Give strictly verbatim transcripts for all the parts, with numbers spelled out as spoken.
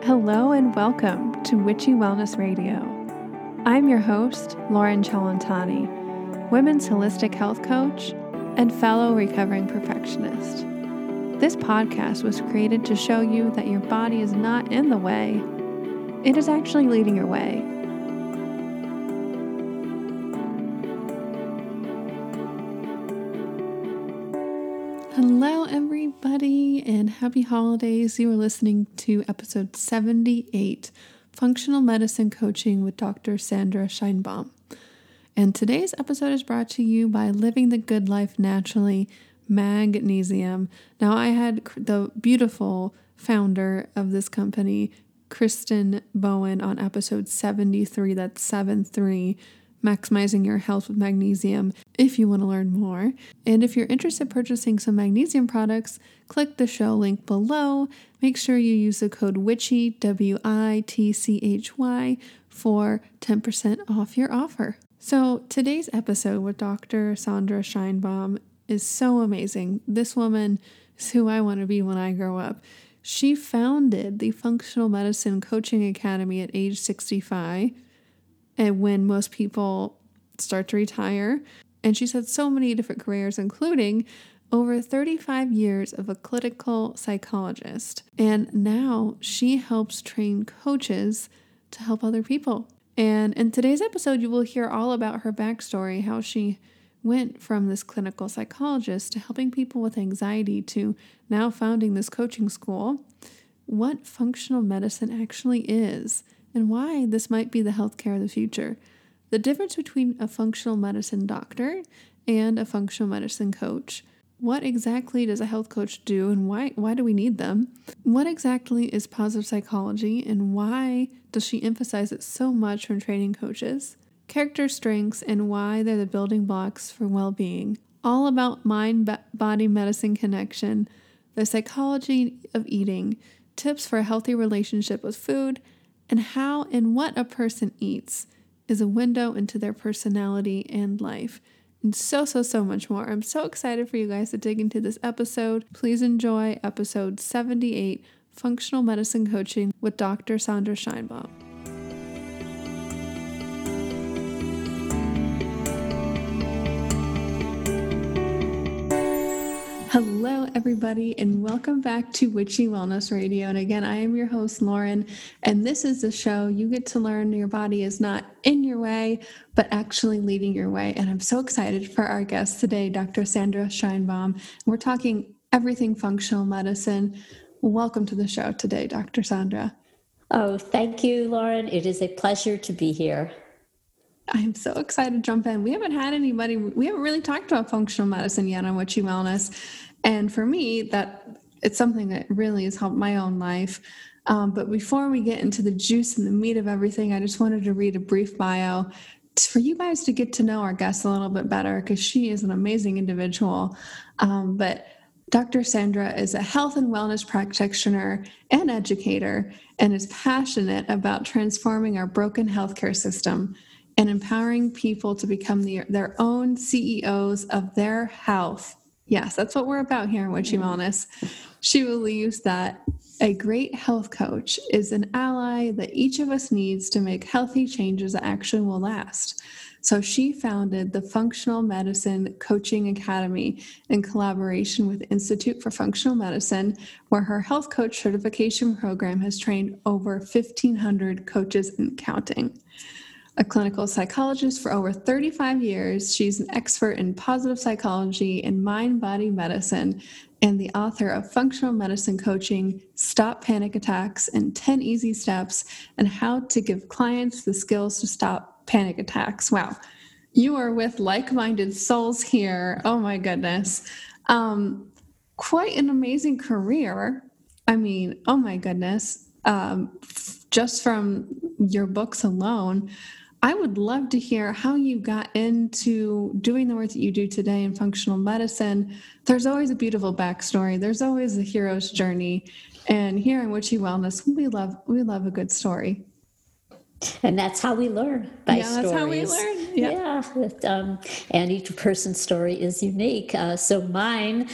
Hello and welcome to Witchy Wellness Radio. I'm your host, Lauren Chalantani, women's holistic health coach and fellow recovering perfectionist. This podcast was created to show you that your body is not in the way, it is actually leading your way. Hello, everybody, and happy holidays. You are listening to episode seventy-eight, Functional Medicine Coaching with Doctor Sandra Scheinbaum. And today's episode is brought to you by Living the Good Life Naturally, Magnesium. Now, I had the beautiful founder of this company, Kristen Bowen, on episode seventy-three, that's seven three, Maximizing Your Health with Magnesium, if you want to learn more. And if you're interested in purchasing some magnesium products, click the show link below. Make sure you use the code WITCHY, W I T C H Y, for ten percent off your offer. So today's episode with Doctor Sandra Scheinbaum is so amazing. This woman is who I want to be when I grow up. She founded the Functional Medicine Coaching Academy at age sixty-five, and when most people start to retire. And she's had so many different careers, including over thirty-five years of a clinical psychologist. And now she helps train coaches to help other people. And in today's episode, you will hear all about her backstory, how she went from this clinical psychologist to helping people with anxiety to now founding this coaching school, what functional medicine actually is, and why this might be the healthcare of the future. The difference between a functional medicine doctor and a functional medicine coach. What exactly does a health coach do, and why why do we need them? What exactly is positive psychology, and why does she emphasize it so much when training coaches? Character strengths and why they're the building blocks for well-being. All about mind-body medicine connection, the psychology of eating, tips for a healthy relationship with food, and how and what a person eats is a window into their personality and life. And so, so, so much more. I'm so excited for you guys to dig into this episode. Please enjoy episode seventy-eight, Functional Medicine Coaching with Doctor Sandra Scheinbaum. Hello, everybody, and welcome back to Witchy Wellness Radio. And again, I am your host, Lauren, and this is the show you get to learn your body is not in your way, but actually leading your way. And I'm so excited for our guest today, Doctor Sandra Scheinbaum. We're talking everything functional medicine. Welcome to the show today, Doctor Sandra. Oh, thank you, Lauren. It is a pleasure to be here. I'm so excited to jump in. We haven't had anybody, we haven't really talked about functional medicine yet on Witchy Wellness. And for me, that it's something that really has helped my own life. Um, but before we get into the juice and the meat of everything, I just wanted to read a brief bio for you guys to get to know our guest a little bit better, because she is an amazing individual. Um, but Doctor Sandra is a health and wellness practitioner and educator, and is passionate about transforming our broken healthcare system and empowering people to become the, their own C E Os of their health. Yes, that's what we're about here in Witchy Wellness. She believes that a great health coach is an ally that each of us needs to make healthy changes that actually will last. So she founded the Functional Medicine Coaching Academy in collaboration with Institute for Functional Medicine, where her health coach certification program has trained over fifteen hundred coaches and counting. A clinical psychologist for over thirty-five years, she's an expert in positive psychology and mind-body medicine, and the author of Functional Medicine Coaching, Stop Panic Attacks, and ten Easy Steps, and How to Give Clients the Skills to Stop Panic Attacks. Wow. You are with like-minded souls here. Oh my goodness. Um, quite an amazing career. I mean, oh my goodness. Um, just from your books alone, I would love to hear how you got into doing the work that you do today in functional medicine. There's always a beautiful backstory. There's always a hero's journey. And here in Witchy Wellness, we love we love a good story. And that's how we learn, by Yeah, that's stories. how we learn. Yeah. Yeah. Um, and each person's story is unique. Uh, so mine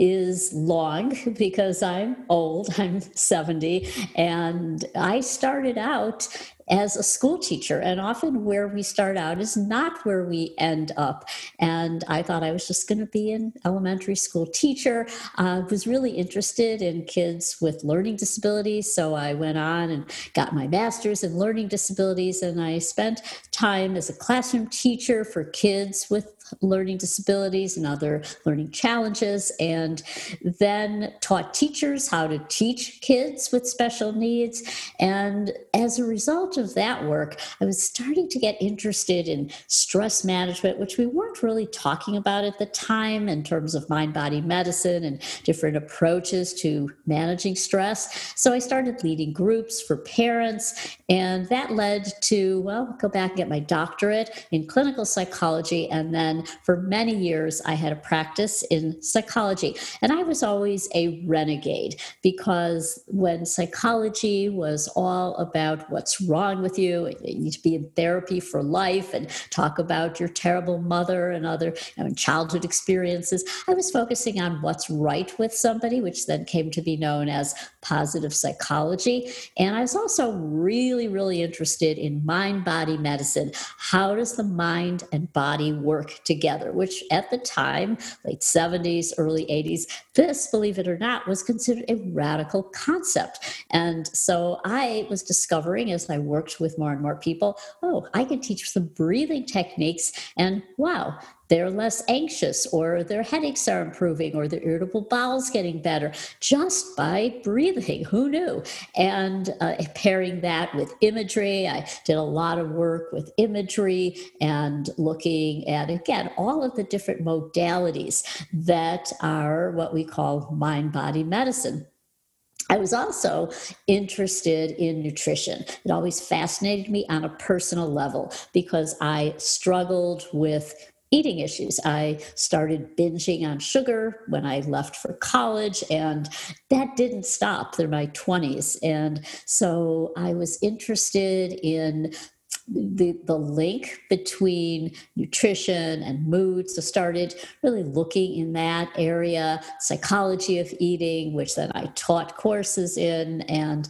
is long because I'm old, I'm seventy, and I started out as a school teacher. And often where we start out is not where we end up. And I thought I was just going to be an elementary school teacher. I uh, was really interested in kids with learning disabilities. So I went on and got my master's in learning disabilities. And I spent time as a classroom teacher for kids with learning disabilities and other learning challenges, and then taught teachers how to teach kids with special needs. And as a result of that work, I was starting to get interested in stress management, which we weren't really talking about at the time in terms of mind-body medicine and different approaches to managing stress. So I started leading groups for parents, and that led to, well, go back and get my doctorate in clinical psychology. And then for many years, I had a practice in psychology. And I was always a renegade, because when psychology was all about what's wrong with you, and you need to be in therapy for life and talk about your terrible mother and other you know, childhood experiences, I was focusing on what's right with somebody, which then came to be known as positive psychology. And I was also really, really interested in mind-body medicine. How does the mind and body work together? Which at the time, late seventies, early eighties, this, believe it or not, was considered a radical concept. And so I was discovering, as I worked with more and more people, oh, I can teach some breathing techniques, and wow, they're less anxious, or their headaches are improving, or their irritable bowels getting better just by breathing. Who knew? And uh, pairing that with imagery, I did a lot of work with imagery and looking at, again, all of the different modalities that are what we call mind-body medicine. I was also interested in nutrition. It always fascinated me on a personal level because I struggled with eating issues. I started binging on sugar when I left for college, and that didn't stop through my twenties. And so I was interested in the the link between nutrition and mood. So started really looking in that area, psychology of eating, which then I taught courses in. And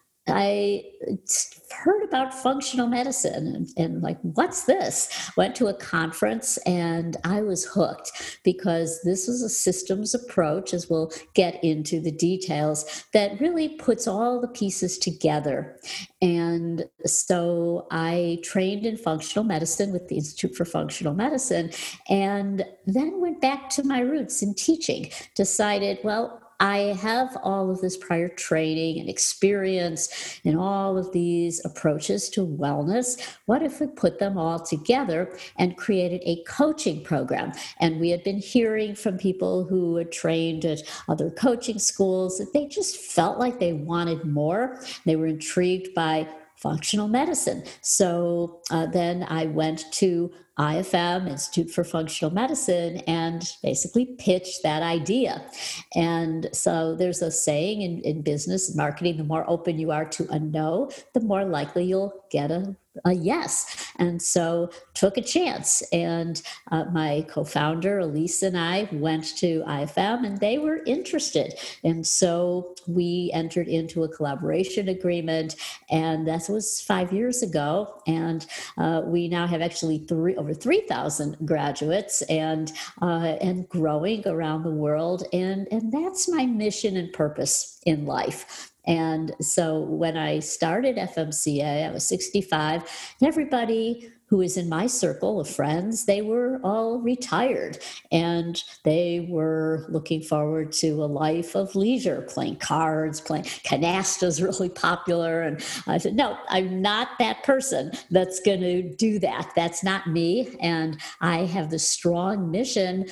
I heard about functional medicine and, and like, what's this? Went to a conference and I was hooked, because this was a systems approach, as we'll get into the details, that really puts all the pieces together. And so I trained in functional medicine with the Institute for Functional Medicine, and then went back to my roots in teaching, decided, well, I have all of this prior training and experience in all of these approaches to wellness. What if we put them all together and created a coaching program? And we had been hearing from people who had trained at other coaching schools that they just felt like they wanted more. They were intrigued by functional medicine. So uh, then I went to I F M, Institute for Functional Medicine, and basically pitched that idea. And so there's a saying in, in business and marketing: the more open you are to a no, the more likely you'll get a a yes. And so took a chance. And uh, my co-founder, Elise, and I went to I F M, and they were interested. And so we entered into a collaboration agreement, and that was five years ago. And uh, we now have actually three, over three thousand graduates, and uh, and growing around the world. And, and that's my mission and purpose in life. And so when I started F M C A, I was sixty-five, and everybody who was in my circle of friends, they were all retired, and they were looking forward to a life of leisure, playing cards, playing canasta's really popular. And I said, no, I'm not that person that's going to do that. That's not me. And I have the strong mission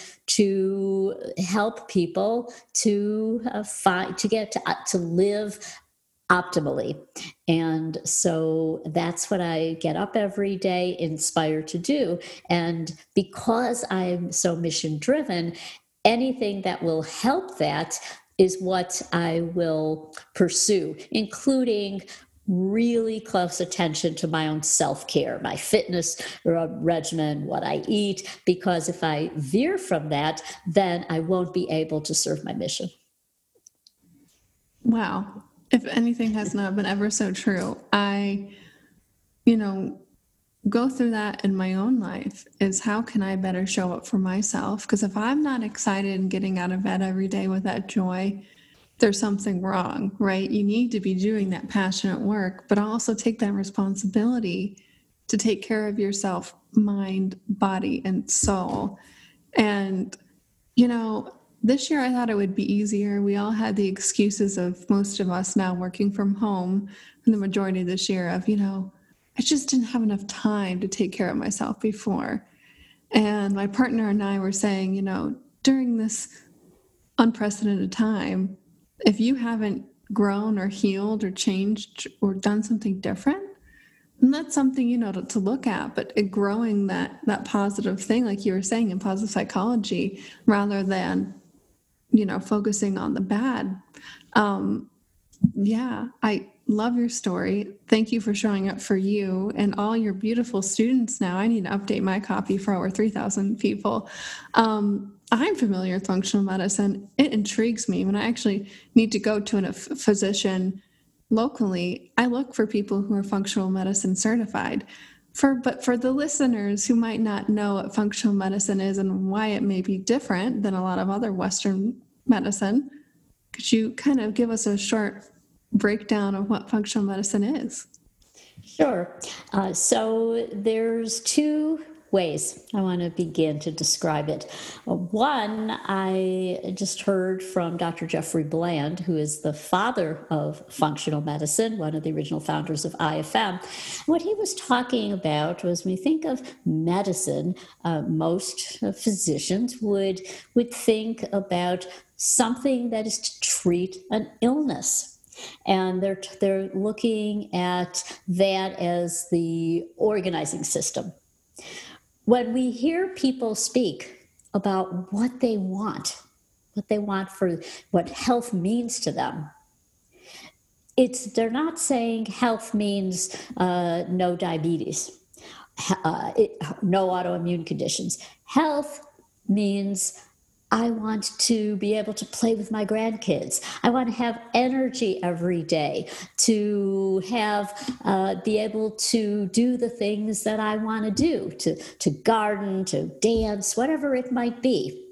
to help people to uh, find, to get to, uh, to live optimally. And so that's what I get up every day inspired to do. And because I'm so mission driven, anything that will help that is what I will pursue, including really close attention to my own self-care, my fitness regimen, what I eat, because if I veer from that, then I won't be able to serve my mission. Wow. If anything has not been ever so true, I, you know, go through that in my own life is how can I better show up for myself? Because if I'm not excited and getting out of bed every day with that joy, there's something wrong, right? You need to be doing that passionate work, but also take that responsibility to take care of yourself, mind, body, and soul. And, you know, this year I thought it would be easier. We all had the excuses of most of us now working from home in the majority of this year of, you know, I just didn't have enough time to take care of myself before. And my partner and I were saying, you know, during this unprecedented time, if you haven't grown or healed or changed or done something different, then that's something, you know, to, to look at. But it, growing that that positive thing, like you were saying in positive psychology, rather than, you know, focusing on the bad. Um, yeah, I love your story. Thank you for showing up for you and all your beautiful students now. I need to update my copy for over three thousand people. Um, I'm familiar with functional medicine. It intrigues me. When I actually need to go to a physician locally, I look for people who are functional medicine certified. For, but for the listeners who might not know what functional medicine is and why it may be different than a lot of other Western medicine, could you kind of give us a short breakdown of what functional medicine is? Sure. Uh, so there's two ways I want to begin to describe it. Uh, one, I just heard from Doctor Jeffrey Bland, who is the father of functional medicine, one of the original founders of I F M. What he was talking about was when we think of medicine, uh, most uh, physicians would, would think about something that is to treat an illness. And they're they're looking at that as the organizing system. When we hear people speak about what they want, what they want for what health means to them, it's they're not saying health means uh, no diabetes, uh, it, no autoimmune conditions. Health means I want to be able to play with my grandkids. I want to have energy every day, to have, uh, be able to do the things that I want to do, to, to garden, to dance, whatever it might be.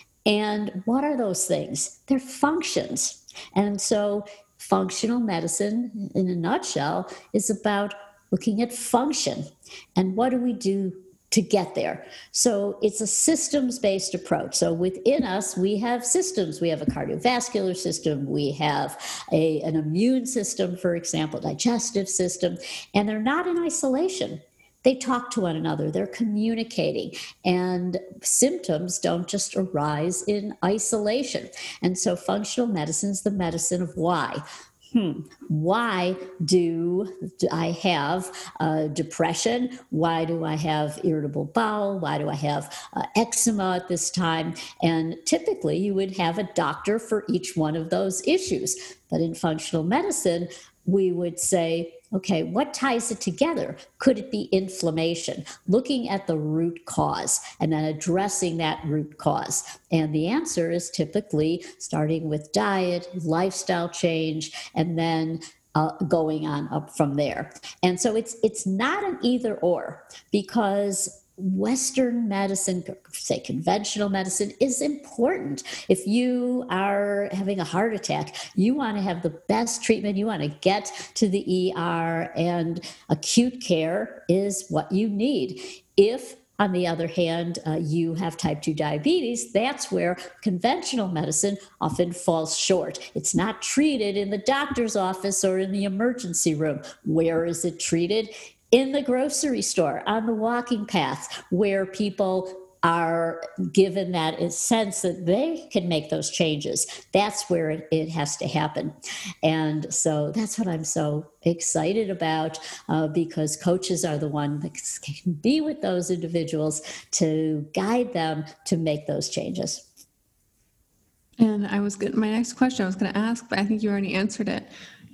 And what are those things? They're functions. And so functional medicine, in a nutshell, is about looking at function. And what do we do to get there? So it's a systems-based approach. So within us, we have systems. We have a cardiovascular system. We have a, an immune system, for example, digestive system, and they're not in isolation. They talk to one another. They're communicating, and symptoms don't just arise in isolation. And so functional medicine is the medicine of why. Hmm. Why do, do I have uh, depression? Why do I have irritable bowel? Why do I have uh, eczema at this time? And typically you would have a doctor for each one of those issues. But in functional medicine, we would say, okay, what ties it together? Could it be inflammation? Looking at the root cause and then addressing that root cause. And the answer is typically starting with diet, lifestyle change, and then uh, going on up from there. And so it's it's not an either or, because Western medicine, say conventional medicine, is important. If you are having a heart attack, you want to have the best treatment. You want to get to the E R, and acute care is what you need. If, on the other hand, uh, you have type two diabetes, that's where conventional medicine often falls short. It's not treated in the doctor's office or in the emergency room. Where is it treated? In the grocery store, on the walking path, where people are given that sense that they can make those changes. That's where it, it has to happen. And so that's what I'm so excited about, uh, because coaches are the one that can be with those individuals to guide them to make those changes. And I was good. My next question I was going to ask, but I think you already answered it.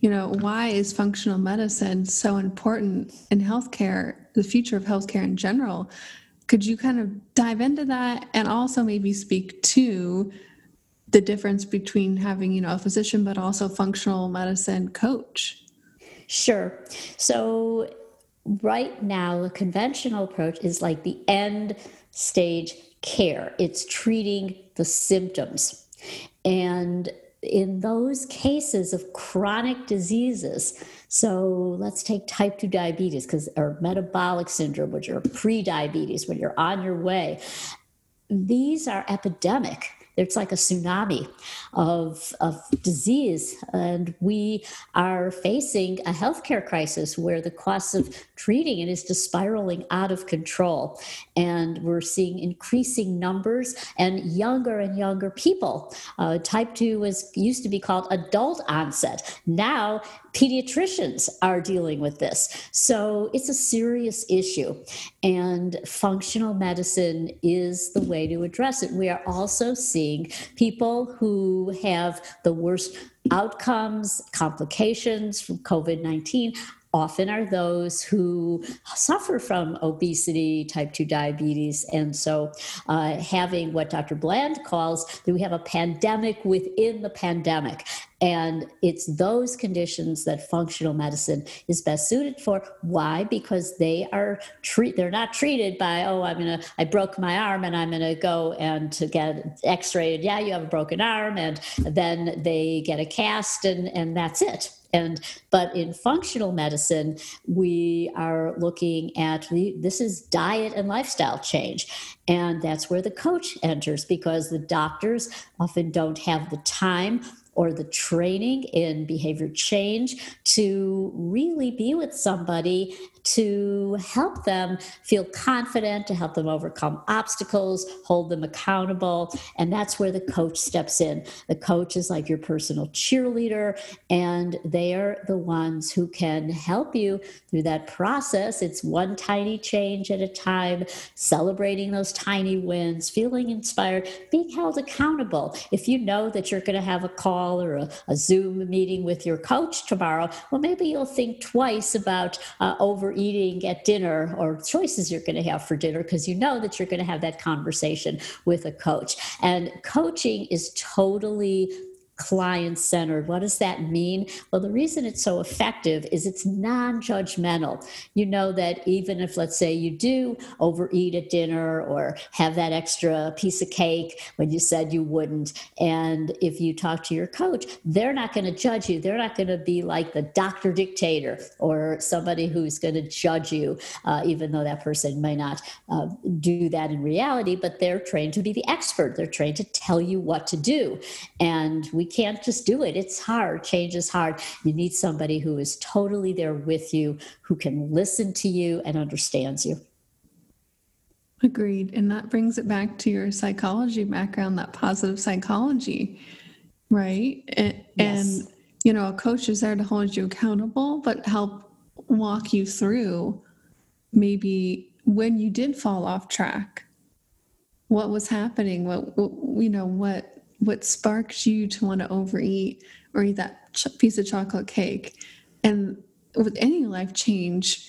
you know, why is functional medicine so important in healthcare, the future of healthcare in general? Could you kind of dive into that and also maybe speak to the difference between having, you know, a physician, but also functional medicine coach? Sure. So right now, the conventional approach is like the end stage care. It's treating the symptoms. And in those cases of chronic diseases, so let's take type two diabetes, because or metabolic syndrome, which are pre-diabetes, when you're on your way, these are epidemic. It's like a tsunami of, of disease. And we are facing a healthcare crisis where the cost of treating it is just spiraling out of control. And we're seeing increasing numbers and younger and younger people. Uh, type two was used to be called adult onset. Now, pediatricians are dealing with this. So it's a serious issue. And functional medicine is the way to address it. We are also seeing people who have the worst outcomes, complications from COVID nineteen. Often are those who suffer from obesity, type two diabetes. And so uh, having what Doctor Bland calls, that we have a pandemic within the pandemic. And it's those conditions that functional medicine is best suited for. Why? Because they are treat they're not treated by, oh, I'm gonna I broke my arm and I'm gonna go and to get x-rayed. Yeah, you have a broken arm, and then they get a cast and, and that's it. And but in functional medicine, we are looking at the, this is diet and lifestyle change. And that's where the coach enters, because the doctors often don't have the time or the training in behavior change to really be with somebody to help them feel confident, to help them overcome obstacles, hold them accountable. And that's where the coach steps in. The coach is like your personal cheerleader, and they are the ones who can help you through that process. It's one tiny change at a time, celebrating those tiny wins, feeling inspired, being held accountable. If you know that you're going to have a call or a, a Zoom meeting with your coach tomorrow, well, maybe you'll think twice about uh, over eating at dinner or choices you're going to have for dinner, because you know that you're going to have that conversation with a coach. And coaching is totally client-centered. What does that mean? Well, the reason it's so effective is it's non-judgmental. You know that even if, let's say, you do overeat at dinner or have that extra piece of cake when you said you wouldn't, and if you talk to your coach, they're not going to judge you. They're not going to be like the doctor dictator or somebody who's going to judge you, uh, even though that person may not uh, do that in reality, but they're trained to be the expert. They're trained to tell you what to do. And we We can't just do it. It's hard. Change is hard. You need somebody who is totally there with you, who can listen to you and understands you. Agreed. And that brings it back to your psychology background, that positive psychology, right? And, Yes. and you know, a coach is there to hold you accountable, but help walk you through maybe when you did fall off track, what was happening, what, what you know, what what sparked you to want to overeat or eat that ch- piece of chocolate cake. And with any life change,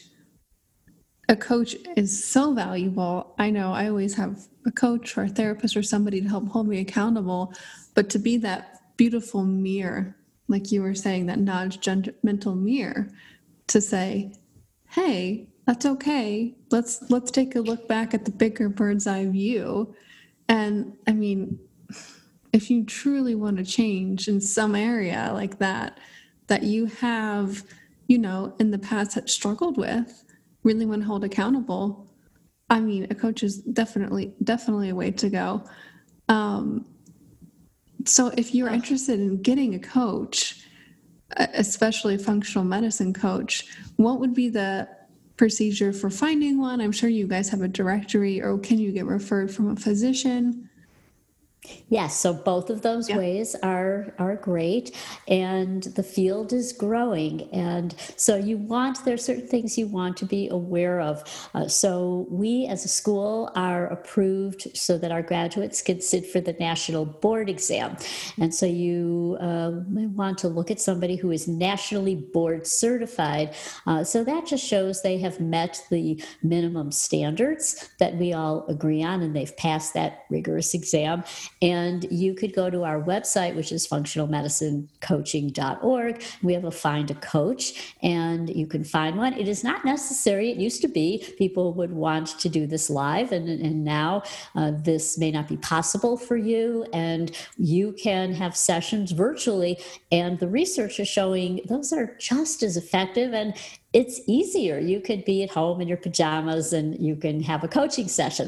a coach is so valuable. I know I always have a coach or a therapist or somebody to help hold me accountable, but to be that beautiful mirror, like you were saying, that non-judgmental mirror, to say, hey, that's okay. Let's let's take a look back at the bigger bird's eye view. And I mean, if you truly want to change in some area like that, that you have, you know, in the past had struggled with, really want to hold accountable, I mean, a coach is definitely, definitely a way to go. Um, so if you're interested in getting a coach, especially a functional medicine coach, what would be the procedure for finding one? I'm sure you guys have a directory, or can you get referred from a physician? Yes, so both of those Yeah. ways are are great, and the field is growing, and so you want there are certain things you want to be aware of. Uh, so we, as a school, are approved so that our graduates can sit for the national board exam, and so you uh, may want to look at somebody who is nationally board certified. Uh, so that just shows they have met the minimum standards that we all agree on, and they've passed that rigorous exam. And you could go to our website, which is functional medicine coaching dot org. We have a Find a Coach, and you can find one. It is not necessary. It used to be people would want to do this live, and, and now uh, this may not be possible for you. And you can have sessions virtually, and the research is showing those are just as effective, and it's easier. You could be at home in your pajamas, and you can have a coaching session.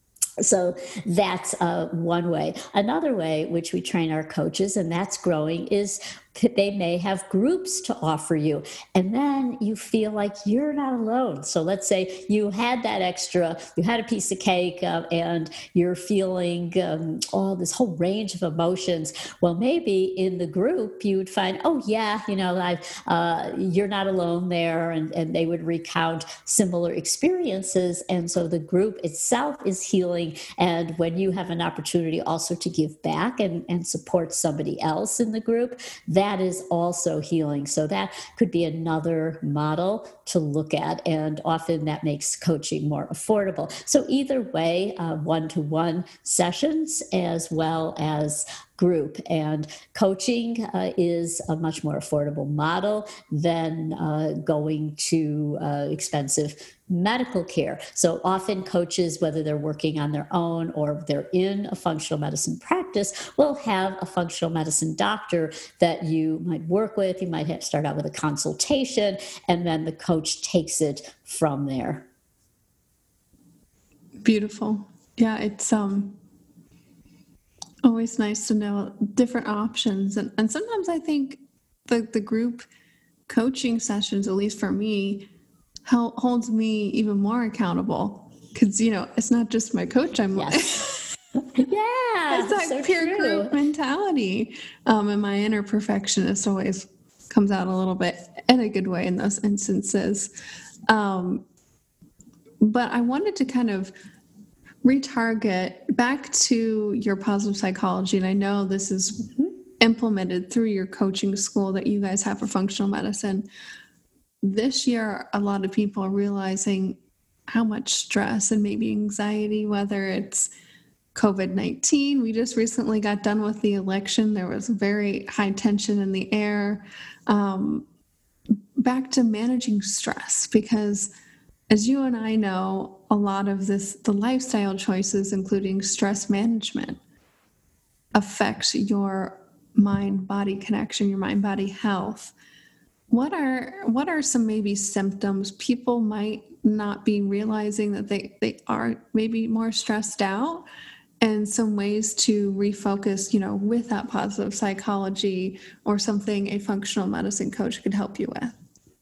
So that's uh, one way. Another way, which we train our coaches, and that's growing, is they may have groups to offer you, and then you feel like you're not alone. So let's say you had that extra, you had a piece of cake, uh, and you're feeling um, all this whole range of emotions. Well, maybe in the group you would find, oh yeah, you know, I, uh, you're not alone there, and, and they would recount similar experiences, and so the group itself is healing. And when you have an opportunity also to give back and, and support somebody else in the group, that that is also healing. So that could be another model to look at, and often that makes coaching more affordable. So either way, uh, one-to-one sessions as well as group, and coaching uh, is a much more affordable model than uh, going to uh, expensive medical care. So often coaches, whether they're working on their own or they're in a functional medicine practice, will have a functional medicine doctor that you might work with. You might have start out with a consultation, and then the coach takes it from there. Beautiful. Yeah, it's um always nice to know different options. And, and sometimes I think the, the group coaching sessions, at least for me, help, holds me even more accountable. Because, you know, it's not just my coach I'm yes. like. Yeah. It's that so peer true. group mentality. Um, and my inner perfectionist always comes out a little bit in a good way in those instances. Um, but I wanted to kind of retarget back to your positive psychology. And I know this is mm-hmm. implemented through your coaching school that you guys have for functional medicine. This year, a lot of people are realizing how much stress and maybe anxiety, whether it's covid nineteen. We just recently got done with the election. There was very high tension in the air. Um, back to managing stress, because as you and I know, a lot of this, the lifestyle choices, including stress management, affects your mind-body connection, your mind-body health. What are what are some maybe symptoms people might not be realizing that they, they are maybe more stressed out, and some ways to refocus, you know, with that positive psychology or something a functional medicine coach could help you with?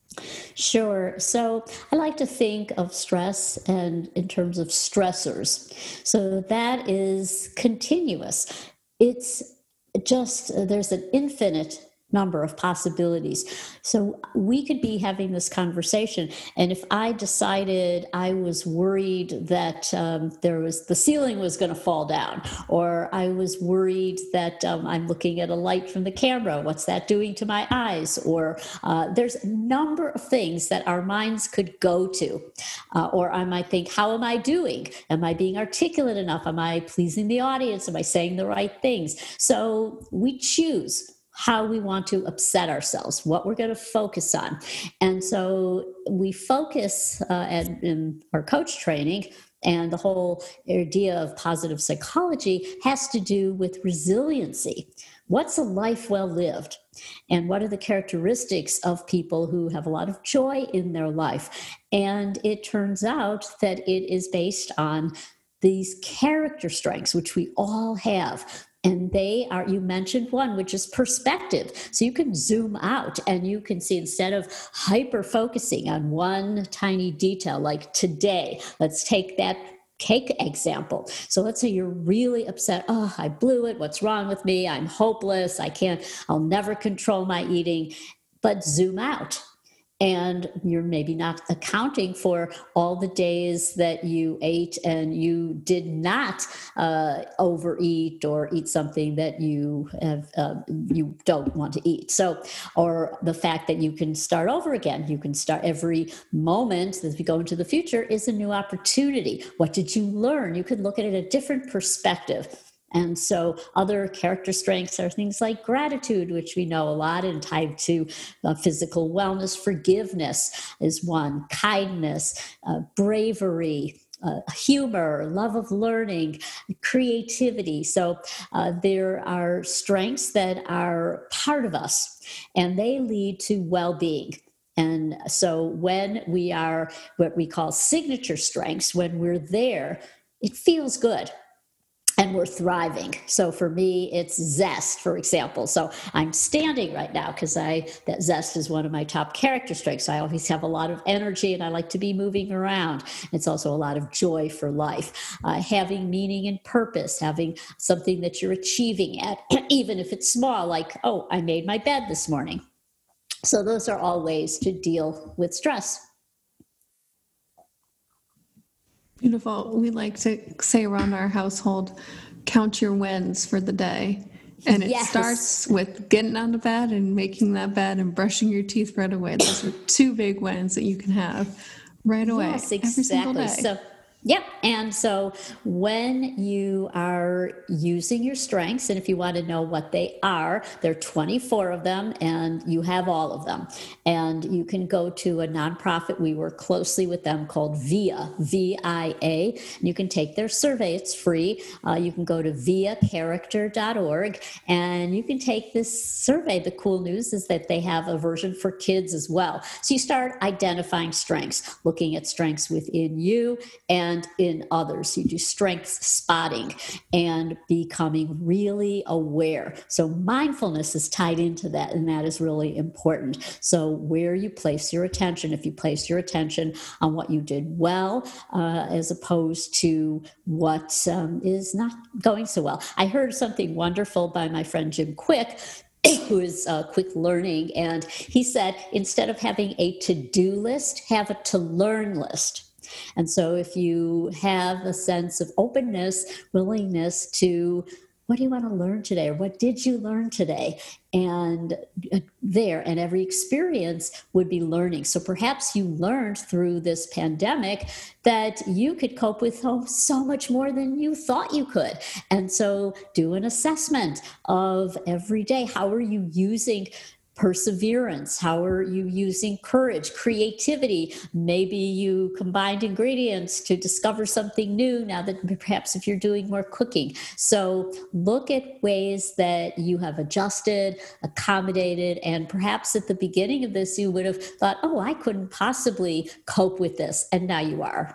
Sure. So I like to think of stress and in terms of stressors. So that is continuous. It's just, uh, there's an infinite number of possibilities. So we could be having this conversation, and if I decided I was worried that um, there was the ceiling was going to fall down, or I was worried that um, I'm looking at a light from the camera, what's that doing to my eyes? Or uh, there's a number of things that our minds could go to. Uh, or I might think, how am I doing? Am I being articulate enough? Am I pleasing the audience? Am I saying the right things? So we choose how we want to upset ourselves, what we're going to focus on. And so we focus uh, at, in our coach training, and the whole idea of positive psychology has to do with resiliency. What's a life well lived? And what are the characteristics of people who have a lot of joy in their life? And it turns out that it is based on these character strengths, which we all have. And they are, you mentioned one, which is perspective. So you can zoom out and you can see, instead of hyper focusing on one tiny detail, like today, let's take that cake example. So let's say you're really upset. Oh, I blew it. What's wrong with me? I'm hopeless. I can't, I'll never control my eating. But zoom out. And you're maybe not accounting for all the days that you ate and you did not uh, overeat or eat something that you have uh, you don't want to eat. So, or the fact that you can start over again. You can start every moment as we go into the future is a new opportunity. What did you learn? You could look at it a different perspective. And so other character strengths are things like gratitude, which we know a lot and tied to uh, physical wellness. Forgiveness is one, kindness, uh, bravery, uh, humor, love of learning, creativity. So uh, there are strengths that are part of us, and they lead to well-being. And so when we are what we call signature strengths, when we're there, it feels good. And we're thriving. So for me, it's zest, for example. So I'm standing right now because I that zest is one of my top character strengths. I always have a lot of energy and I like to be moving around. It's also a lot of joy for life. Uh, having meaning and purpose, having something that you're achieving at, even if it's small, like, oh, I made my bed this morning. So those are all ways to deal with stress. Beautiful. We like to say around our household, count your wins for the day. And it yes. starts with getting out of bed and making that bed and brushing your teeth right away. Those are two big wins that you can have right away. Yes, exactly. Every single day. So, yep. And so when you are using your strengths, and if you want to know what they are, there are twenty-four of them, and you have all of them. And you can go to a nonprofit. We work closely with them called VIA, V I A. And you can take their survey. It's free. Uh, you can go to via character dot org, and you can take this survey. The cool news is that they have a version for kids as well. So you start identifying strengths, looking at strengths within you and And in others. You do strengths spotting and becoming really aware. So mindfulness is tied into that, and that is really important. So where you place your attention, if you place your attention on what you did well, uh, as opposed to what um, is not going so well. I heard something wonderful by my friend Jim Quick, who is uh, Quick Learning, and he said, instead of having a to-do list, have a to-learn list. And so if you have a sense of openness, willingness to, what do you want to learn today? Or what did you learn today? And there, and every experience would be learning. So perhaps you learned through this pandemic that you could cope with home so much more than you thought you could. And so do an assessment of every day. How are you using perseverance? How are you using courage, creativity? Maybe you combined ingredients to discover something new now that perhaps if you're doing more cooking. So look at ways that you have adjusted, accommodated, and perhaps at the beginning of this, you would have thought, oh, I couldn't possibly cope with this. And now you are.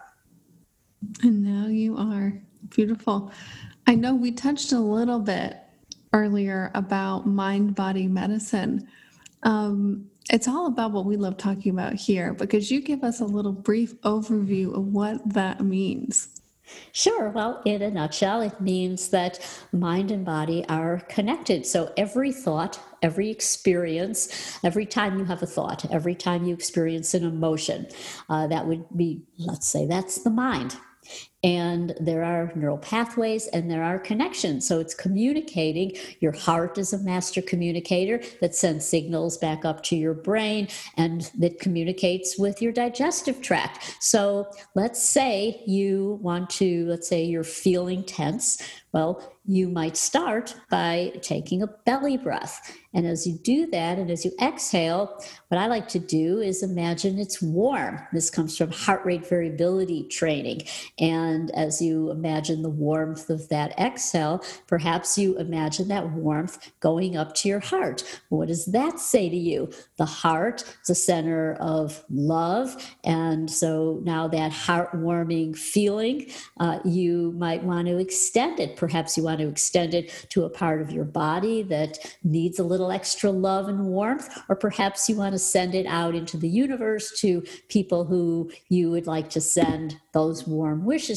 And now you are. Beautiful. I know we touched a little bit earlier about mind-body medicine. Um, it's all about what we love talking about here, because you give us a little brief overview of what that means. Sure. Well, in a nutshell, it means that mind and body are connected. So every thought, every experience, every time you have a thought, every time you experience an emotion, uh, that would be, let's say, that's the mind. And there are neural pathways and there are connections. So it's communicating. Your heart is a master communicator that sends signals back up to your brain and that communicates with your digestive tract. So let's say you want to, let's say you're feeling tense. Well, you might start by taking a belly breath. And as you do that, and as you exhale, what I like to do is imagine it's warm. This comes from heart rate variability training. And as you imagine the warmth of that exhale, perhaps you imagine that warmth going up to your heart. What does that say to you? The heart is a center of love. And so now that heartwarming feeling, uh, you might want to extend it. Perhaps you want to extend it to a part of your body that needs a little extra love and warmth, or perhaps you want to send it out into the universe to people who you would like to send those warm wishes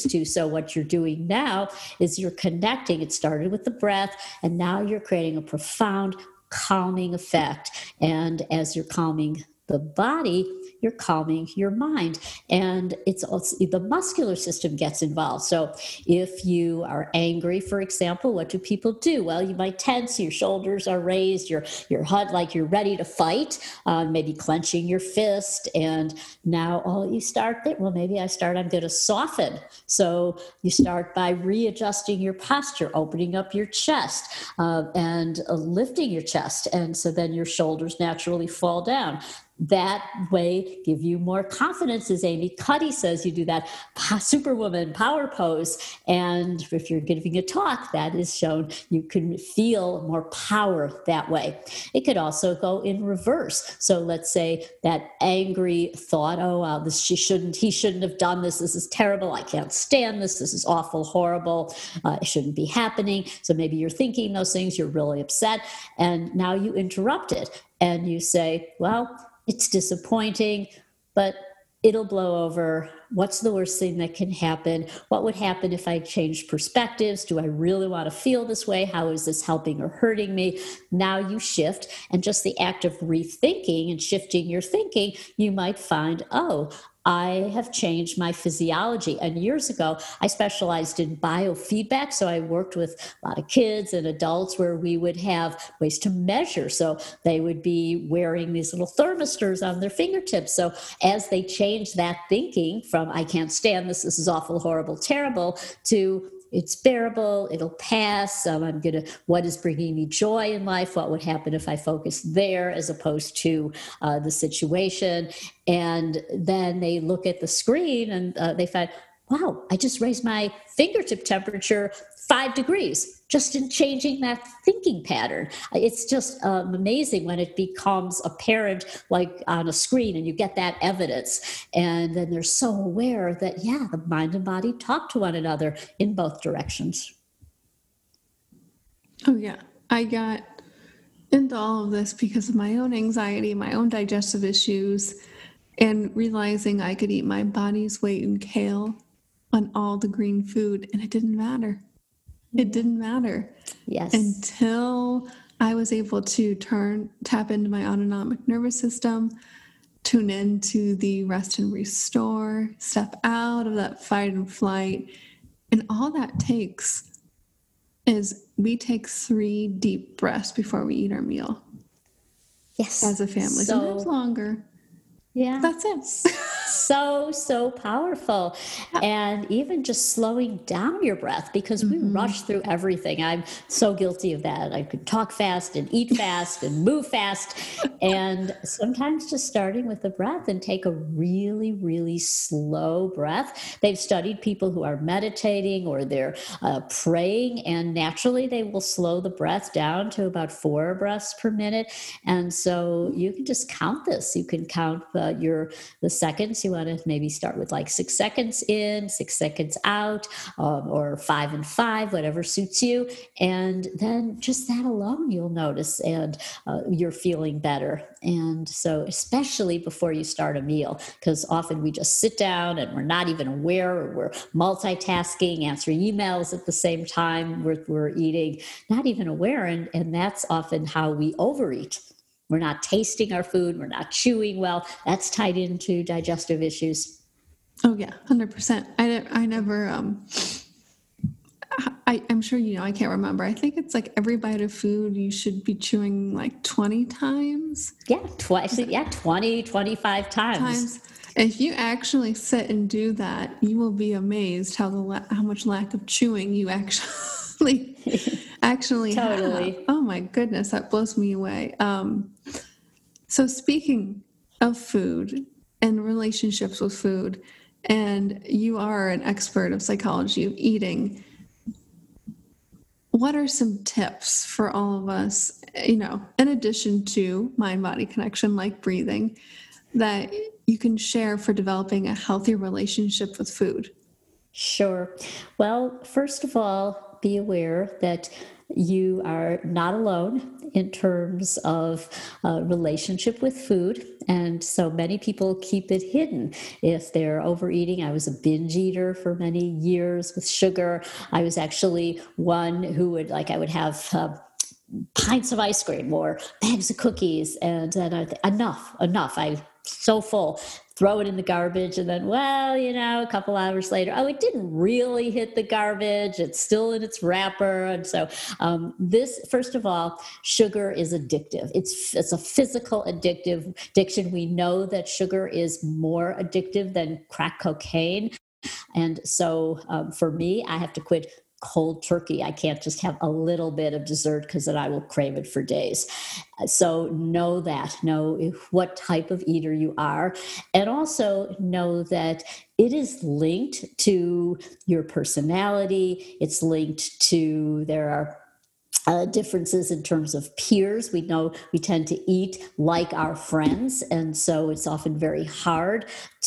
used to. So what you're doing now is you're connecting. It started with the breath, and now you're creating a profound calming effect. And as you're calming the body, you're calming your mind. And it's also the muscular system gets involved. So if you are angry, for example, what do people do? Well, you might tense, your shoulders are raised, your your head like you're ready to fight, uh, maybe clenching your fist. And now, oh, you start there. Well, maybe I start, I'm going to soften. So you start by readjusting your posture, opening up your chest, uh, and uh, lifting your chest. And so then your shoulders naturally fall down. That way, give you more confidence. As Amy Cuddy says, you do that superwoman power pose. And if you're giving a talk, that is shown, you can feel more power that way. It could also go in reverse. So let's say that angry thought, oh, wow, this, she shouldn't, he shouldn't have done this. This is terrible. I can't stand this. This is awful, horrible. Uh, it shouldn't be happening. So maybe you're thinking those things, you're really upset. And now you interrupt it and you say, well, it's disappointing, but it'll blow over. What's the worst thing that can happen? What would happen if I changed perspectives? Do I really want to feel this way? How is this helping or hurting me? Now you shift, and just the act of rethinking and shifting your thinking, you might find, oh, I have changed my physiology. And years ago, I specialized in biofeedback. So I worked with a lot of kids and adults where we would have ways to measure. So they would be wearing these little thermistors on their fingertips. So as they changed that thinking from, I can't stand this, this is awful, horrible, terrible, to it's bearable, it'll pass, um, I'm going to, what is bringing me joy in life? What would happen if I focus there as opposed to uh, the situation? And then they look at the screen and uh, they find, wow, I just raised my fingertip temperature five degrees just in changing that thinking pattern. It's just um, amazing when it becomes apparent, like on a screen, and you get that evidence. And then they're so aware that, yeah, the mind and body talk to one another in both directions. Oh, yeah. I got into all of this because of my own anxiety, my own digestive issues, and realizing I could eat my body's weight in kale on all the green food, and it didn't matter. It didn't matter. Yes. Until I was able to turn, tap into my autonomic nervous system, tune into the rest and restore, step out of that fight and flight. And all that takes is we take three deep breaths before we eat our meal. Yes. As a family. So, sometimes longer. Yeah. That's it. So, so powerful. And even just slowing down your breath, because we mm-hmm. rush through everything. I'm so guilty of that. I could talk fast and eat fast and move fast. And sometimes just starting with the breath and take a really, really slow breath. They've studied people who are meditating or they're uh, praying, and naturally they will slow the breath down to about four breaths per minute. And so you can just count this. You can count uh, your the seconds. You want to maybe start with like six seconds in, six seconds out, um, or five and five, whatever suits you. And then just that alone, you'll notice, and uh, you're feeling better. And so especially before you start a meal, because often we just sit down and we're not even aware, or we're multitasking, answering emails at the same time we're, we're eating, not even aware. And, and that's often how we overeat. We're not tasting our food. We're not chewing well. That's tied into digestive issues. Oh, yeah, one hundred percent. I, I never, um, I, I'm sure you know, I can't remember. I think it's like every bite of food you should be chewing like twenty times. Yeah, twice. Yeah, twenty, twenty-five times. times. If you actually sit and do that, you will be amazed how the how much lack of chewing you actually actually totally. have. Oh my goodness, that blows me away. Um, so speaking of food and relationships with food, and you are an expert of psychology of eating, what are some tips for all of us, you know, in addition to mind-body connection like breathing, that you can share for developing a healthy relationship with food? Sure. Well, first of all, be aware that you are not alone in terms of uh, relationship with food. And so many people keep it hidden if they're overeating. I was a binge eater for many years with sugar. I was actually one who would, like, I would have uh, pints of ice cream or bags of cookies, and then I th- enough, enough. I'm so full. Throw it in the garbage, and then, well, you know, a couple hours later, oh, it didn't really hit the garbage. It's still in its wrapper. And so um, this, first of all, sugar is addictive. It's, it's a physical addictive addiction. We know that sugar is more addictive than crack cocaine. And so um, for me, I have to quit cold turkey. I can't just have a little bit of dessert because then I will crave it for days. So know that, know what type of eater you are, and also know that it is linked to your personality. It's linked to, there are Uh, differences in terms of peers. We know we tend to eat like our friends, and so it's often very hard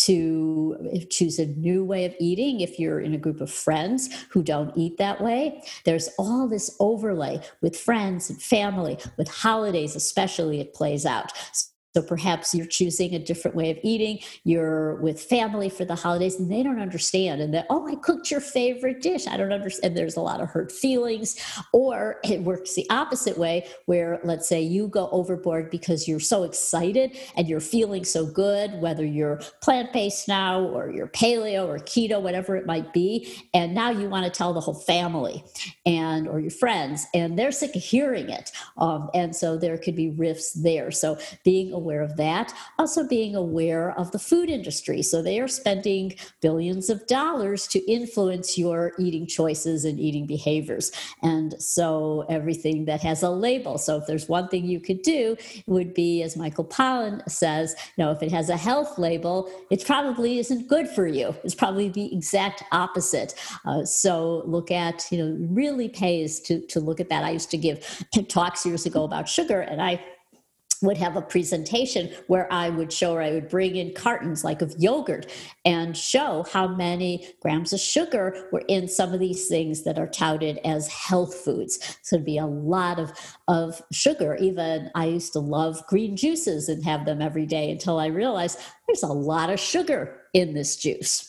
to choose a new way of eating if you're in a group of friends who don't eat that way. There's all this overlay with friends and family, with holidays especially, it plays out. So perhaps you're choosing a different way of eating. You're with family for the holidays, and they don't understand. And that, oh, I cooked your favorite dish. I don't understand. There's a lot of hurt feelings. Or it works the opposite way, where let's say you go overboard because you're so excited and you're feeling so good, whether you're plant-based now or you're paleo or keto, whatever it might be. And now you want to tell the whole family and or your friends, and they're sick of hearing it. Um, and so there could be rifts there. So being aware of that, also being aware of the food industry. So they are spending billions of dollars to influence your eating choices and eating behaviors. And so everything that has a label. So if there's one thing you could do, it would be, as Michael Pollan says, you know, if it has a health label, it probably isn't good for you. It's probably the exact opposite. Uh, so look at, you know, really pays to, to look at that. I used to give talks years ago about sugar, and I would have a presentation where I would show, or I would bring in cartons like of yogurt and show how many grams of sugar were in some of these things that are touted as health foods. So it'd be a lot of, of sugar. Even I used to love green juices and have them every day until I realized there's a lot of sugar in this juice.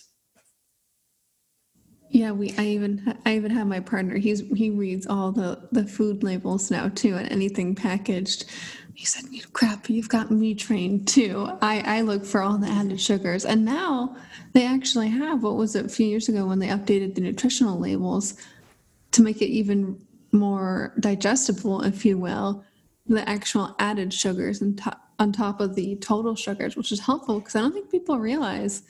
Yeah, we. I even. I even have my partner. He's he reads all the the food labels now too, and anything packaged. He said, "You crap, you've got me trained too." I I look for all the added sugars, and now they actually have. What was it a few years ago when they updated the nutritional labels to make it even more digestible, if you will, the actual added sugars and to, on top of the total sugars, which is helpful because I don't think people realize.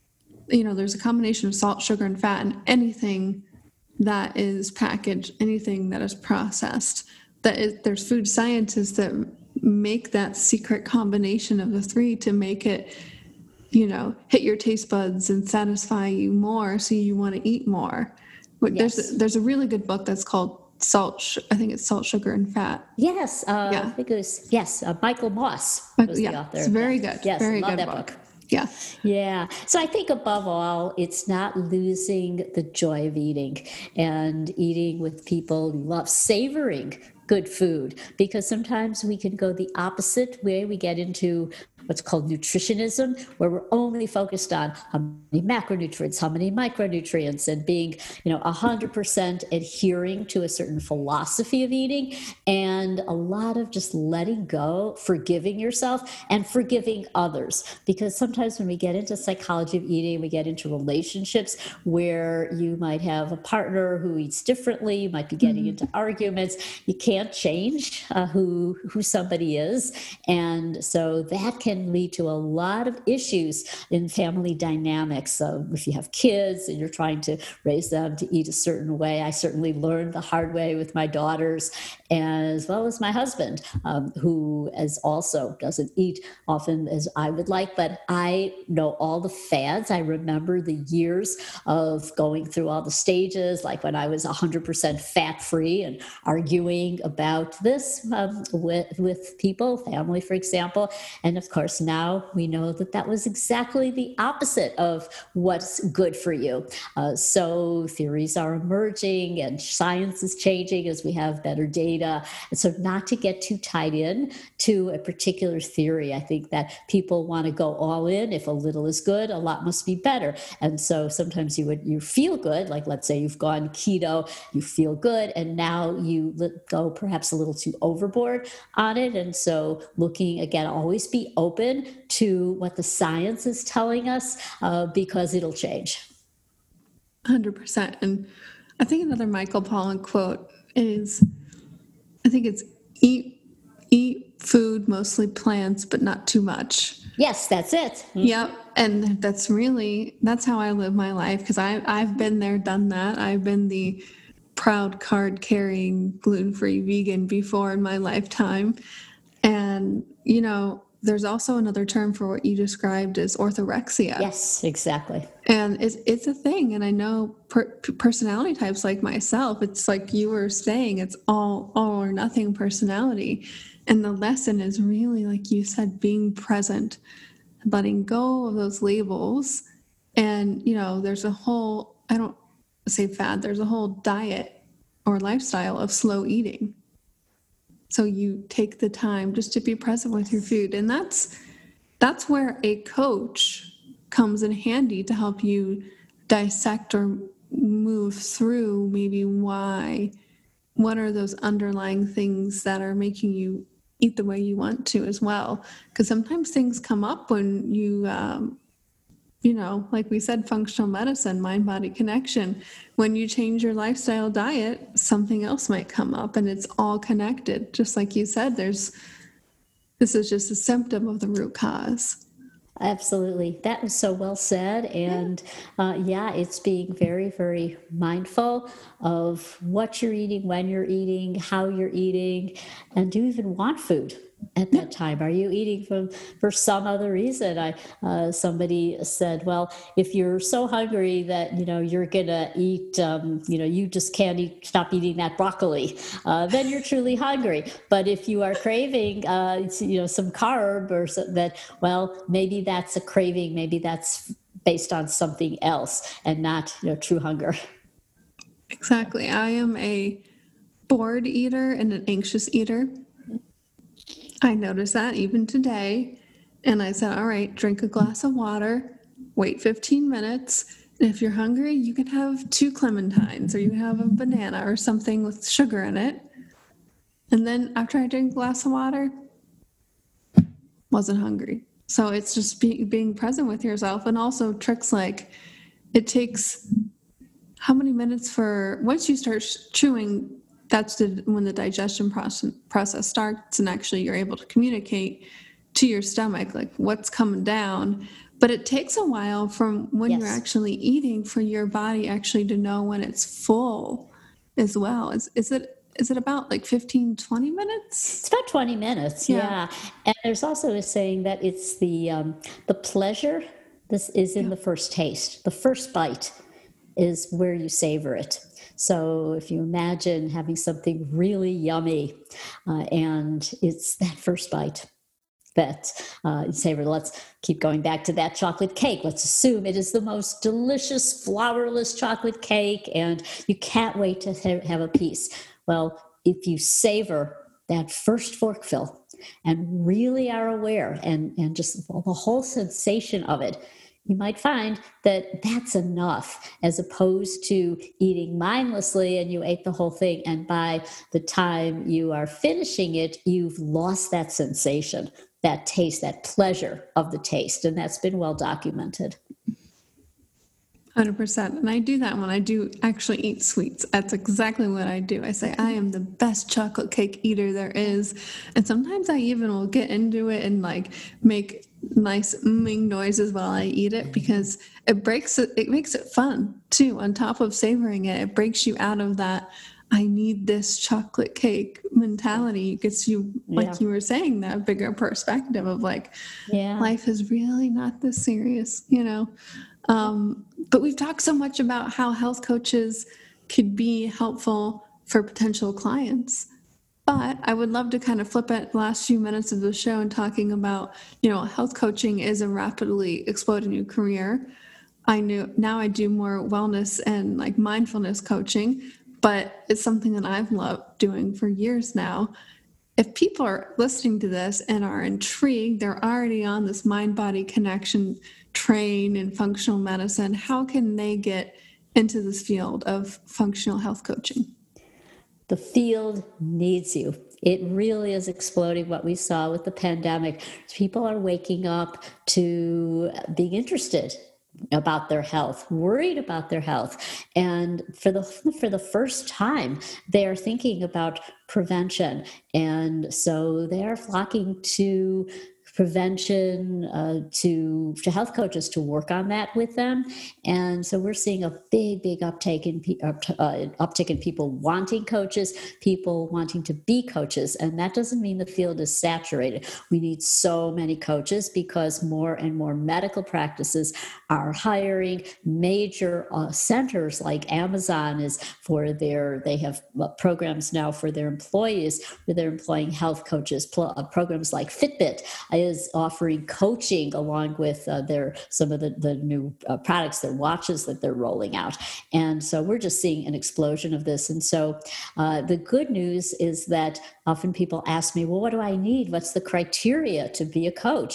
You know, there's a combination of salt, sugar, and fat in anything that is packaged, anything that is processed. That is, there's food scientists that make that secret combination of the three to make it, you know, hit your taste buds and satisfy you more, so you want to eat more. But yes. There's there's a really good book that's called Salt. I think it's Salt, Sugar, and Fat. Yes, uh, yeah. I think it was yes, uh, Michael Moss was yeah, the author. It's very good. Yes, very love good that book. book. Yeah. Yeah. So I think above all, it's not losing the joy of eating and eating with people you love, savoring good food, because sometimes we can go the opposite way. We get into what's called nutritionism, where we're only focused on how many macronutrients, how many micronutrients, and being, you know, one hundred percent adhering to a certain philosophy of eating, and a lot of just letting go, forgiving yourself and forgiving others. Because sometimes when we get into psychology of eating, we get into relationships where you might have a partner who eats differently, you might be getting mm-hmm. into arguments. You can't change uh, who, who somebody is. And so that can lead to a lot of issues in family dynamics. So if you have kids and you're trying to raise them to eat a certain way, I certainly learned the hard way with my daughters, as well as my husband, um, who as also doesn't eat often as I would like, but I know all the fads. I remember the years of going through all the stages, like when I was one hundred percent fat-free and arguing about this um, with, with people, family, for example. And of course, course, now we know that that was exactly the opposite of what's good for you. Uh, so theories are emerging and science is changing as we have better data. And so not to get too tied in to a particular theory. I think that people want to go all in. If a little is good, a lot must be better. And so sometimes you would you feel good, like let's say you've gone keto, you feel good, and now you go perhaps a little too overboard on it. And so looking again, always be open to what the science is telling us, uh, because it'll change. one hundred percent. And I think another Michael Pollan quote is, I think it's eat, eat food, mostly plants, but not too much. Yes, that's it. Mm-hmm. Yep. And that's really, that's how I live my life. Cause I, I've been there, done that. I've been the proud card carrying gluten-free vegan before in my lifetime. And, you know, there's also another term for what you described as orthorexia. Yes, exactly. And it's, it's a thing. And I know per, personality types like myself, it's like you were saying, it's all, all or nothing personality. And the lesson is really, like you said, being present, letting go of those labels. And, you know, there's a whole, I don't say fad, there's a whole diet or lifestyle of slow eating. So you take the time just to be present with your food. And that's that's where a coach comes in handy to help you dissect or move through maybe why, what are those underlying things that are making you eat the way you want to as well. Because sometimes things come up when you, um, you know, like we said, functional medicine, mind-body connection. When you change your lifestyle diet, something else might come up, and it's all connected. Just like you said, there's, this is just a symptom of the root cause. Absolutely. That was so well said. And uh, yeah, it's being very, very mindful of what you're eating, when you're eating, how you're eating, and do you even want food at that time? Are you eating from, for some other reason? I uh, somebody said, well, if you're so hungry that, you know, you're going to eat, um, you know, you just can't eat, stop eating that broccoli, uh, then you're truly hungry. But if you are craving, uh, you know, some carb or so, that, well, maybe that's a craving. Maybe that's based on something else and not, you know, true hunger. Exactly. I am a bored eater and an anxious eater. I noticed that even today. And I said, all right, drink a glass of water, wait fifteen minutes. And if you're hungry, you can have two clementines or you can have a banana or something with sugar in it. And then after I drink a glass of water, wasn't hungry. So it's just be, being present with yourself. And also tricks like it takes how many minutes for, once you start chewing, that's the, when the digestion process, process starts, and actually you're able to communicate to your stomach, like what's coming down. But it takes a while from when yes. you're actually eating for your body actually to know when it's full as well. Is, is it is it about like fifteen, twenty minutes? It's about twenty minutes, yeah. yeah. And there's also a saying that it's the, um, the pleasure, this is in yeah. the first taste. The first bite is where you savor it. So if you imagine having something really yummy uh, and it's that first bite that uh, you savor. Let's keep going back to that chocolate cake. Let's assume it is the most delicious, flourless chocolate cake and you can't wait to ha- have a piece. Well, if you savor that first forkful and really are aware and, and just the whole sensation of it, you might find that that's enough as opposed to eating mindlessly and you ate the whole thing. And by the time you are finishing it, you've lost that sensation, that taste, that pleasure of the taste. And that's been well documented. one hundred percent. And I do that when I do actually eat sweets. That's exactly what I do. I say, I am the best chocolate cake eater there is. And sometimes I even will get into it and like make nice ming noises while I eat it because it breaks it, it makes it fun too. On top of savoring it, it breaks you out of that I need this chocolate cake mentality. It gets you, like yeah. you were saying, that bigger perspective of like, yeah. life is really not this serious, you know? Um, but we've talked so much about how health coaches could be helpful for potential clients. But I would love to kind of flip it the last few minutes of the show and talking about, you know, health coaching is a rapidly exploding new career. I knew now I do more wellness and like mindfulness coaching, but it's something that I've loved doing for years now. If people are listening to this and are intrigued, they're already on this mind-body connection train in functional medicine, how can they get into this field of functional health coaching? The field needs you. It really is exploding what we saw with the pandemic. People are waking up to being interested about their health, worried about their health. And for the for the first time, they are thinking about prevention. And so they are flocking to prevention, uh, to to health coaches to work on that with them. And so we're seeing a big, big uptake in uh, uptick in people wanting coaches, people wanting to be coaches. And that doesn't mean the field is saturated. We need so many coaches because more and more medical practices are hiring. Major uh, centers like Amazon is for their, they have uh, programs now for their employees where they're employing health coaches. Pl- uh, programs like Fitbit is offering coaching along with uh, their some of the, the new uh, products, their watches that they're rolling out. And so we're just seeing an explosion of this. And so uh, the good news is that often people ask me, well, what do I need? What's the criteria to be a coach?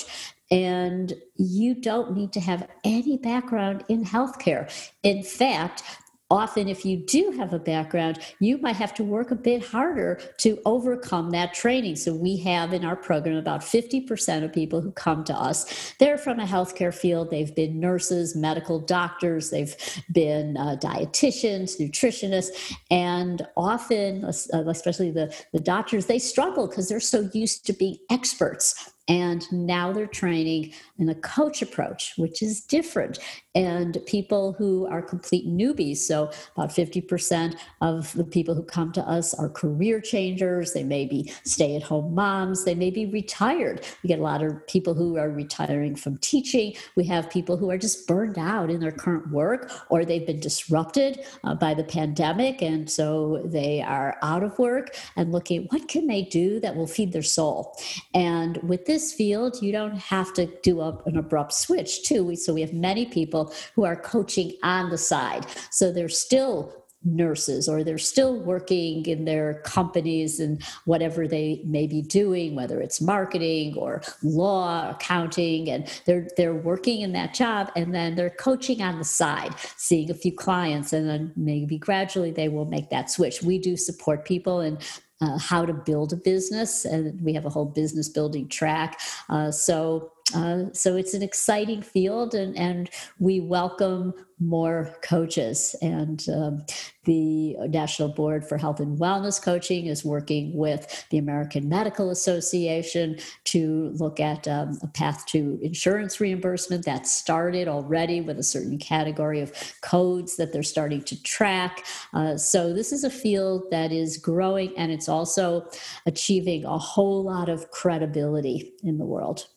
And you don't need to have any background in healthcare. In fact, often, if you do have a background, you might have to work a bit harder to overcome that training. So we have in our program about fifty percent of people who come to us, they're from a healthcare field. They've been nurses, medical doctors, they've been uh, dietitians, nutritionists, and often, uh, especially the, the doctors, they struggle because they're so used to being experts. And now they're training in a coach approach, which is different. And people who are complete newbies, so about fifty percent of the people who come to us are career changers. They may be stay-at-home moms. They may be retired. We get a lot of people who are retiring from teaching. We have people who are just burned out in their current work, or they've been disrupted uh, by the pandemic. And so they are out of work and looking, what can they do that will feed their soul? And with this This field, you don't have to do a, an abrupt switch too. We, so we have many people who are coaching on the side. So they're still nurses, or they're still working in their companies and whatever they may be doing, whether it's marketing or law, accounting, and they're they're working in that job, and then they're coaching on the side, seeing a few clients, and then maybe gradually they will make that switch. We do support people in Uh, how to build a business, and we have a whole business building track. Uh, so, uh, so it's an exciting field, and, and we welcome more coaches. And um, the National Board for Health and Wellness Coaching is working with the American Medical Association to look at um, a path to insurance reimbursement. That started already with a certain category of codes that they're starting to track. Uh, so this is a field that is growing, and it's also achieving a whole lot of credibility in the world.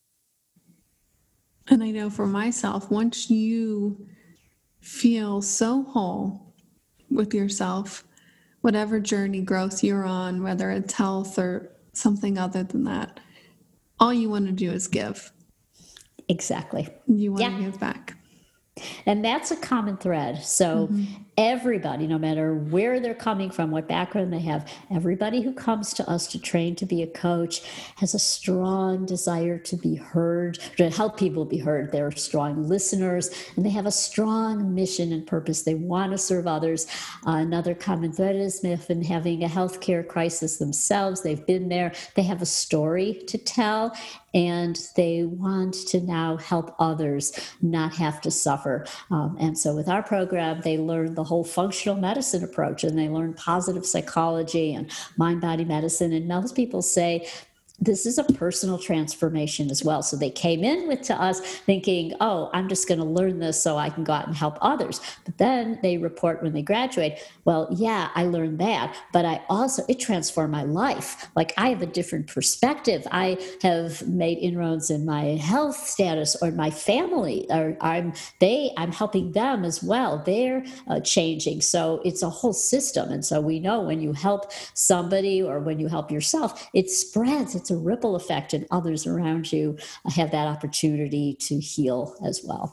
And I know for myself, once you feel so whole with yourself, whatever journey, growth you're on, whether it's health or something other than that, all you want to do is give. Exactly. You want yeah. to give back. And that's a common thread. So mm-hmm. everybody, no matter where they're coming from, what background they have, everybody who comes to us to train to be a coach has a strong desire to be heard, to help people be heard. They're strong listeners, and they have a strong mission and purpose. They want to serve others. Uh, another common thread is they've been having a healthcare crisis themselves. They've been there. They have a story to tell, and they want to now help others not have to suffer. Um, and so with our program, they learn the whole functional medicine approach, and they learn positive psychology and mind-body medicine. And most people say this is a personal transformation as well. So they came in with to us thinking, oh, I'm just going to learn this so I can go out and help others. But then they report when they graduate, well, yeah, I learned that, but I also, it transformed my life. Like I have a different perspective. I have made inroads in my health status or my family, or I'm, they, I'm helping them as well. They're uh, changing. So it's a whole system. And so we know when you help somebody or when you help yourself, it spreads. It's a ripple effect, and others around you have that opportunity to heal as well.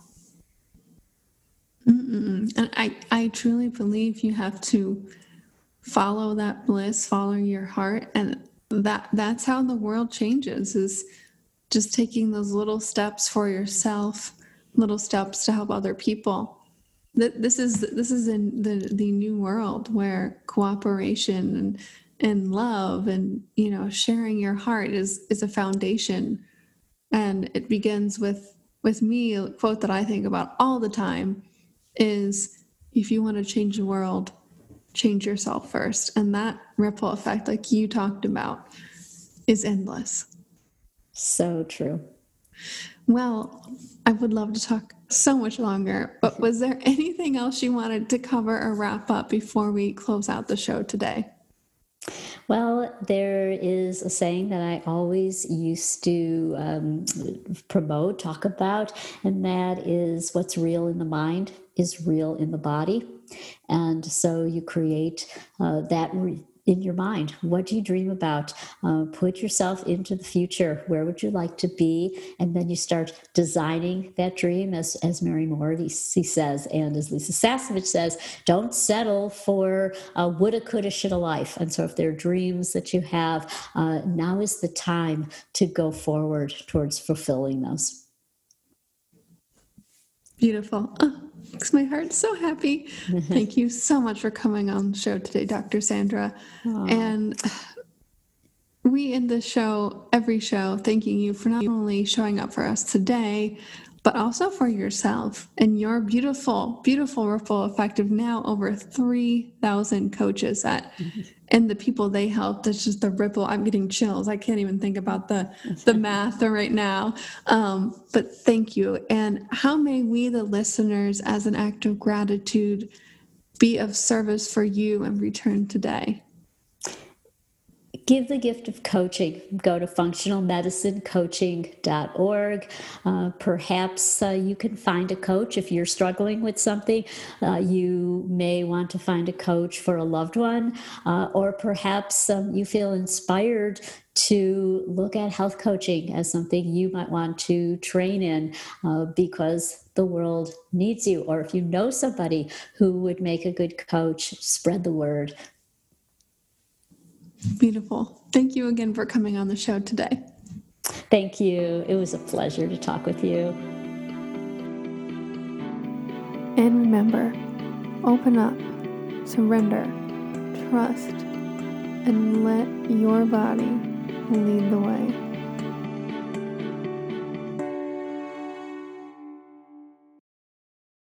Mm-mm. And I, I truly believe you have to follow that bliss, follow your heart. And that that's how the world changes, is just taking those little steps for yourself, little steps to help other people. This is this is in the, the new world where cooperation and and love and, you know, sharing your heart is is a foundation. And it begins with with me, a quote that I think about all the time is, if you want to change the world, change yourself first. And that ripple effect, like you talked about, is endless. So true. Well, I would love to talk so much longer, but was there anything else you wanted to cover or wrap up before we close out the show today? Well, there is a saying that I always used to um, promote, talk about, and that is, what's real in the mind is real in the body. And so you create uh, that re- in your mind. What do you dream about? Uh, put yourself into the future. Where would you like to be? And then you start designing that dream, as, as Mary Morrissey says, and as Lisa Sasevich says, don't settle for a woulda, coulda, shoulda life. And so if there are dreams that you have, uh, now is the time to go forward towards fulfilling those. Beautiful. Oh, makes my heart so happy. Thank you so much for coming on the show today, Doctor Sandra. Aww. And we end the show, every show, thanking you for not only showing up for us today, but also for yourself and your beautiful, beautiful ripple effect of now over three thousand coaches that, and the people they help. That's just the ripple. I'm getting chills. I can't even think about the, the math right now. Um, but thank you. And how may we, the listeners, as an act of gratitude, be of service for you in return today? Give the gift of coaching. Go to functional medicine coaching dot org. Uh, perhaps uh, you can find a coach if you're struggling with something. Uh, you may want to find a coach for a loved one, uh, or perhaps um, you feel inspired to look at health coaching as something you might want to train in uh, because the world needs you. Or if you know somebody who would make a good coach, spread the word. Beautiful. Thank you again for coming on the show today. Thank you. It was a pleasure to talk with you. And remember, open up, surrender, trust, and let your body lead the way.